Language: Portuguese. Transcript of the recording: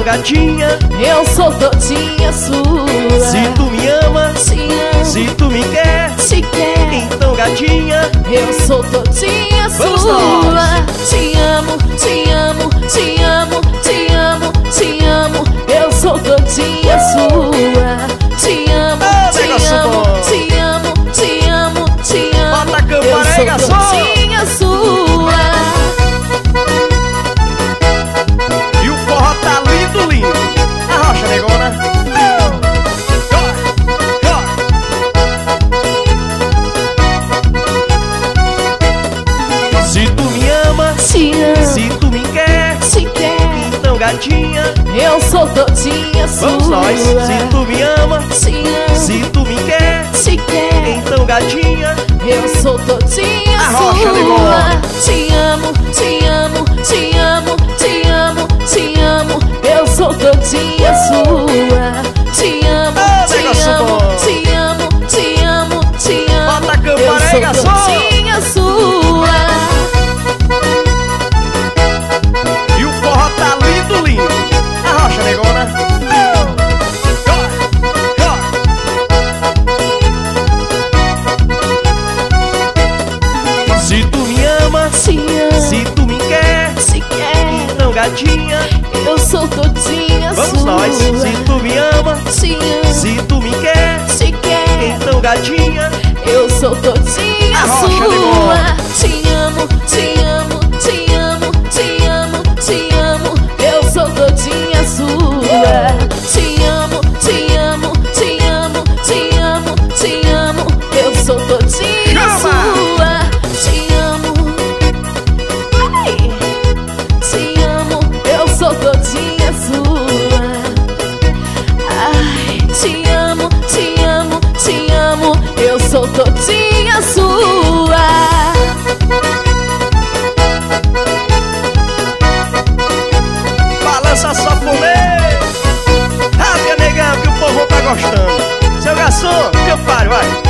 gatinha, eu sou todinha sua. se tu me ama, Te amo, se tu me quer, te quero. então gatinha, Eu sou todinha vamos sua. nós. Te amo, te amo, te amo, te amo, te amo. Eu sou todinha sua. Te amo, Ô, te negócio amo, bom. te amo, te amo, te amo. Bota a campana aí, Eu garçom. sou todinha sua. E o forró tá lindo, lindo. Arrocha, negona. Se tu me ama, Te amo, se tu me quer, te quero. então gatinha, Eu sou todinha sua. vamos nós. Se tu me ama, Te amo, se tu me quer, te quero. então gatinha, Eu sou todinha Arrocha, sua. negona. Te amo, te amo, te amo, te amo, te amo. Eu sou todinha sua. Te amo, Ô, te negócio amo, bom. te amo, te amo, te amo. Bota a campana aí, Eu garçom. sou todinha sua. e o forró tá lindo, lindo. Arrocha, negona. Se tu me ama, Te amo, se tu me quer, te quero. então gatinha, Eu sou todinha vamos sua. nós. Se tu me ama, Te amo, se tu me quer, te quero. então gatinha, Eu sou todinha Arrocha, sua. negona. Te amo, te amo, te amo, te amo, te amo. Eu sou todinha sua. Te amo, te amo, te amo, te amo, te amo. Eu sou todinha Chama! sua. Te amo, ai, te amo. Eu sou todinha sua. Ai, te amo, te amo, te amo. Eu sou todinha sua. balança só comer. Rasga, negão, que o povo tá gostando. Seu garçom, que eu paro, vai.